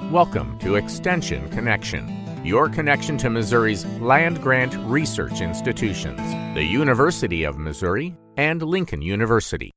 Welcome to Extension Connection, your connection to Missouri's land-grant research institutions, the University of Missouri and Lincoln University.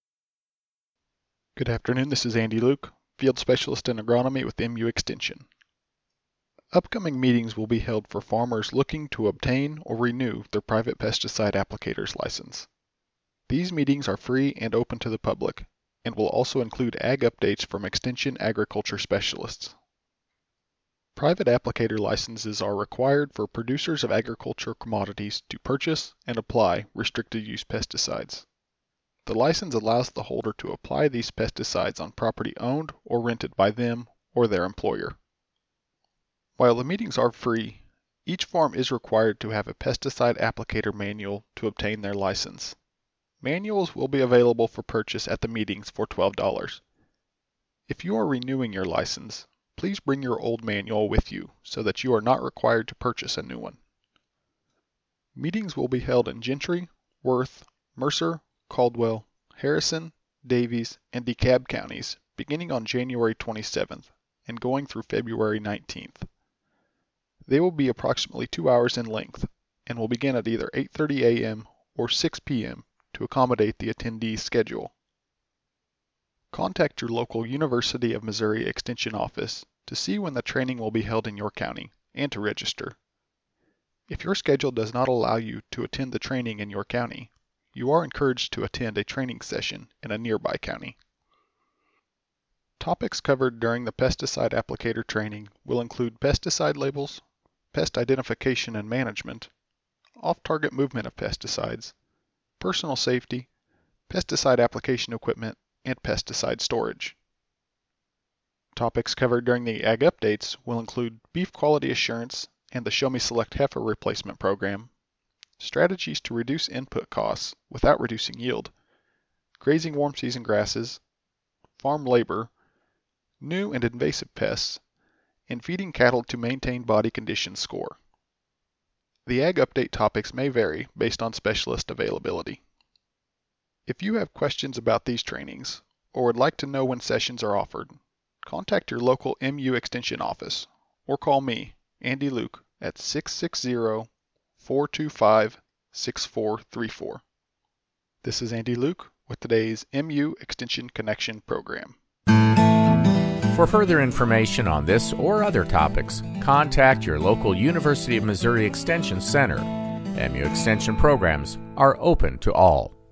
Good afternoon, this is Andy Luke, Field Specialist in Agronomy with MU Extension. Upcoming meetings will be held for farmers looking to obtain or renew their private pesticide applicator's license. These meetings are free and open to the public, and will also include ag updates from Extension agriculture specialists. Private applicator licenses are required for producers of agriculture commodities to purchase and apply restricted use pesticides. The license allows the holder to apply these pesticides on property owned or rented by them or their employer. While the meetings are free, each farm is required to have a pesticide applicator manual to obtain their license. Manuals will be available for purchase at the meetings for $12. If you are renewing your license, please bring your old manual with you so that you are not required to purchase a new one. Meetings will be held in Gentry, Worth, Mercer, Caldwell, Harrison, Davies, and DeKalb counties beginning on January 27th and going through February 19th. They will be approximately 2 hours in length and will begin at either 8:30 a.m. or 6 p.m. to accommodate the attendees' schedule. Contact your local University of Missouri Extension office to see when the training will be held in your county and to register. If your schedule does not allow you to attend the training in your county, you are encouraged to attend a training session in a nearby county. Topics covered during the pesticide applicator training will include pesticide labels, pest identification and management, off-target movement of pesticides, personal safety, pesticide application equipment, and pesticide storage. Topics covered during the Ag Updates will include beef quality assurance and the Show Me Select heifer replacement program, strategies to reduce input costs without reducing yield, grazing warm season grasses, farm labor, new and invasive pests, and feeding cattle to maintain body condition score. The Ag Update topics may vary based on specialist availability. If you have questions about these trainings or would like to know when sessions are offered, contact your local MU Extension office or call me, Andy Luke, at 660-425-6434. This is Andy Luke with today's MU Extension Connection program. For further information on this or other topics, contact your local University of Missouri Extension Center. MU Extension programs are open to all.